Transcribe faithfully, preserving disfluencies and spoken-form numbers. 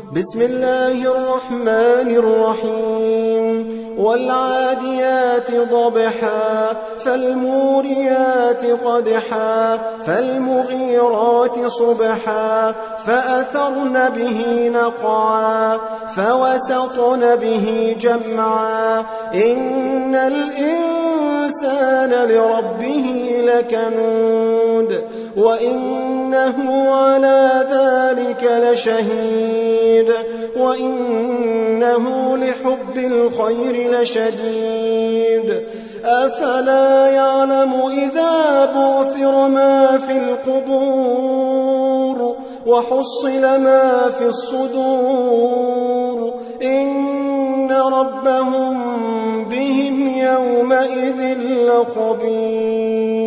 بسم الله الرحمن الرحيم والعاديات ضبحا فالموريات قدحا فالمغيرات صبحا فأثرن به نقعا فوسطن به جمعا إن الإنسان لربه لكنود وإنه على ذلك لشهيد وإنه لحب الخير لشديد أفلا يعلم إذا بعثر ما في القبور وحصل ما في الصدور إن ربهم بهم يومئذ لخبير.